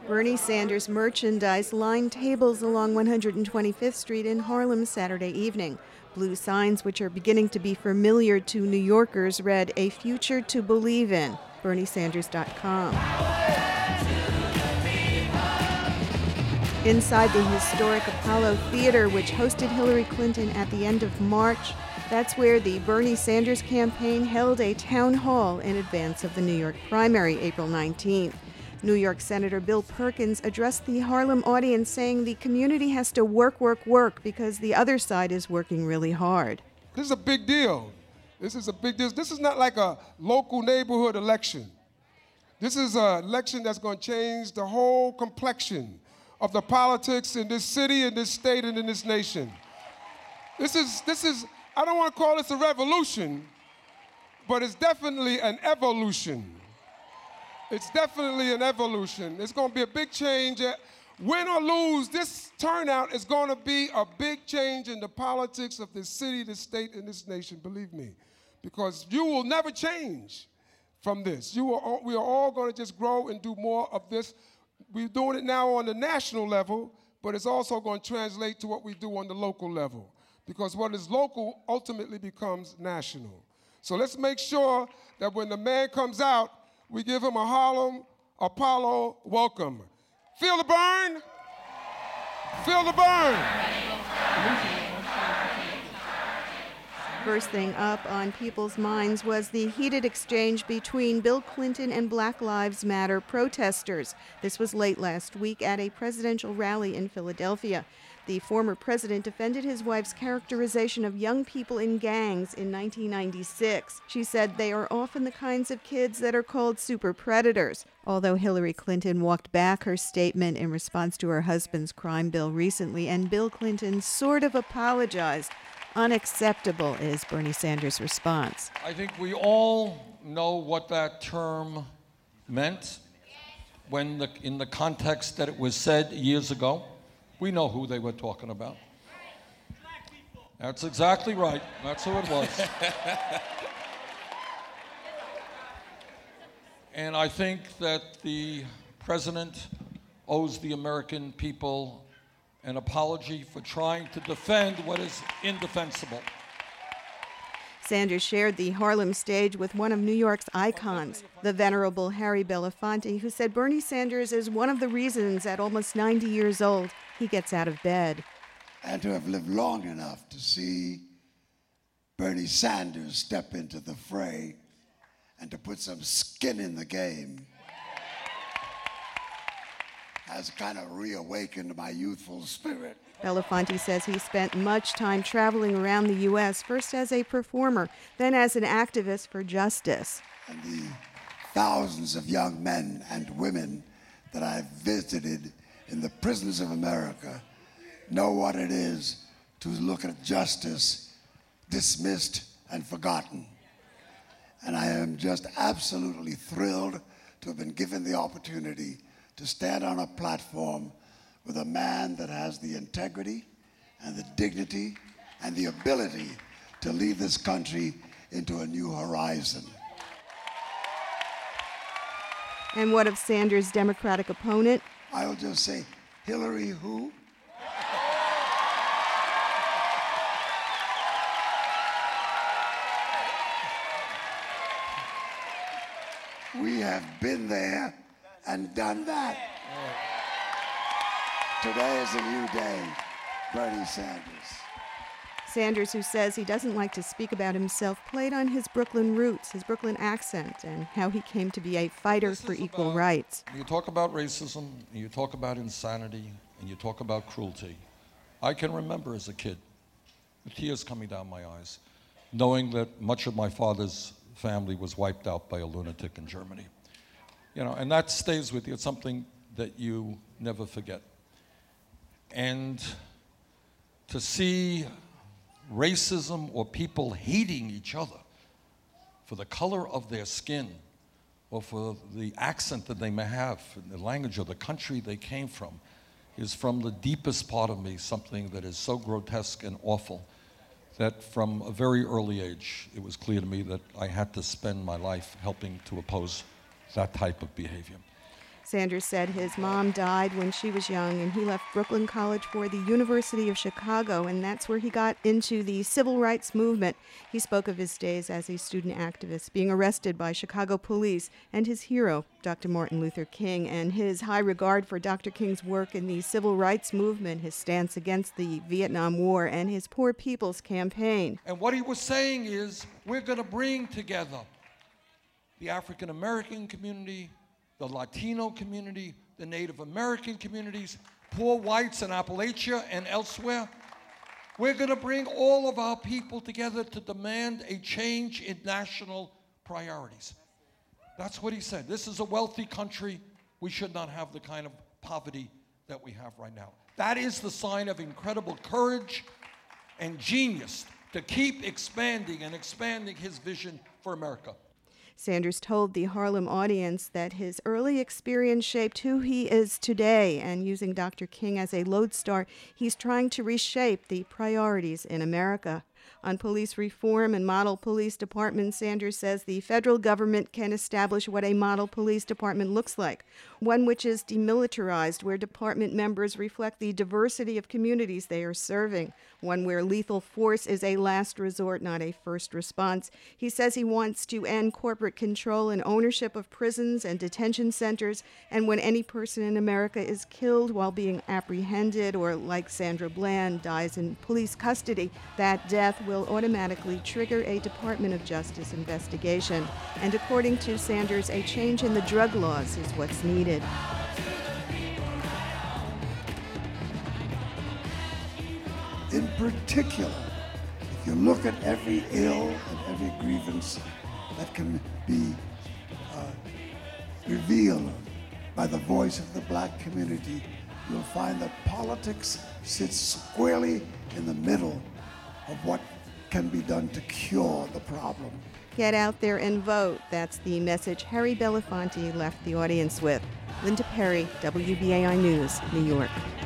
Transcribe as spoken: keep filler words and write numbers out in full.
Bernie Sanders merchandise lined tables along one hundred twenty-fifth Street in Harlem Saturday evening. Blue signs, which are beginning to be familiar to New Yorkers, read, "A future to believe in," Bernie Sanders dot com. Inside the historic Apollo Theater, which hosted Hillary Clinton at the end of March, that's where the Bernie Sanders campaign held a town hall in advance of the New York primary, April nineteenth. New York Senator Bill Perkins addressed the Harlem audience saying the community has to work, work, work because the other side is working really hard. This is a big deal. This is a big deal. This is not like a local neighborhood election. This is an election that's going to change the whole complexion of the politics in this city, in this state, and in this nation. This is, this is, I don't want to call this a revolution, but it's definitely an evolution. It's definitely an evolution. It's going to be a big change. Win or lose, this turnout is going to be a big change in the politics of this city, this state, and this nation, believe me. Because you will never change from this. You will, we are all going to just grow and do more of this. We're doing it now on the national level, but it's also going to translate to what we do on the local level. Because what is local ultimately becomes national. So let's make sure that when the man comes out, we give him a Harlem Apollo welcome. Feel the burn? Feel the burn. First thing up on people's minds was the heated exchange between Bill Clinton and Black Lives Matter protesters. This was late last week at a presidential rally in Philadelphia. The former president defended his wife's characterization of young people in gangs in nineteen ninety-six. She said they are often the kinds of kids that are called super predators. Although Hillary Clinton walked back her statement in response to her husband's crime bill recently, and Bill Clinton sort of apologized. Unacceptable is Bernie Sanders' response. I think we all know what that term meant when, the, in the context that it was said years ago. We know who they were talking about. That's exactly right. That's who it was. And I think that the president owes the American people an apology for trying to defend what is indefensible. Sanders shared the Harlem stage with one of New York's icons, the venerable Harry Belafonte, who said Bernie Sanders is one of the reasons at almost ninety years old he gets out of bed. And to have lived long enough to see Bernie Sanders step into the fray and to put some skin in the game has kind of reawakened my youthful spirit. Belafonte says he spent much time traveling around the U S, first as a performer, then as an activist for justice. And the thousands of young men and women that I've visited in the prisons of America know what it is to look at justice dismissed and forgotten. And I am just absolutely thrilled to have been given the opportunity to stand on a platform with a man that has the integrity and the dignity and the ability to lead this country into a new horizon. And what of Sanders' Democratic opponent? I'll just say, Hillary who? We have been there and done that. Today is a new day, Bernie Sanders. Sanders, who says he doesn't like to speak about himself, played on his Brooklyn roots, his Brooklyn accent, and how he came to be a fighter This for is equal about- rights. You talk about racism, and you talk about insanity, and you talk about cruelty. I can remember as a kid, with tears coming down my eyes, knowing that much of my father's family was wiped out by a lunatic in Germany. You know, and that stays with you. It's something that you never forget. And to see racism or people hating each other for the color of their skin or for the accent that they may have, the language or the country they came from, is from the deepest part of me something that is so grotesque and awful that from a very early age, it was clear to me that I had to spend my life helping to oppose that type of behavior. Sanders said his mom died when she was young, and he left Brooklyn College for the University of Chicago, and that's where he got into the civil rights movement. He spoke of his days as a student activist, being arrested by Chicago police, and his hero, Doctor Martin Luther King, and his high regard for Doctor King's work in the civil rights movement, his stance against the Vietnam War, and his Poor People's Campaign. And what he was saying is, we're going to bring together the African American community, the Latino community, the Native American communities, poor whites in Appalachia and elsewhere. We're going to bring all of our people together to demand a change in national priorities. That's what he said. This is a wealthy country. We should not have the kind of poverty that we have right now. That is the sign of incredible courage and genius to keep expanding and expanding his vision for America. Sanders told the Harlem audience that his early experience shaped who he is today, and using Doctor King as a lodestar, he's trying to reshape the priorities in America. On police reform and model police departments, Sanders says the federal government can establish what a model police department looks like, one which is demilitarized, where department members reflect the diversity of communities they are serving, one where lethal force is a last resort, not a first response. He says he wants to end corporate control and ownership of prisons and detention centers, and when any person in America is killed while being apprehended or, like Sandra Bland, dies in police custody, that death will automatically trigger a Department of Justice investigation. And according to Sanders, a change in the drug laws is what's needed. In particular, if you look at every ill and every grievance that can be uh, revealed by the voice of the black community, you'll find that politics sits squarely in the middle of what can be done to cure the problem. Get out there and vote. That's the message Harry Belafonte left the audience with. Linda Perry, W B A I News, New York.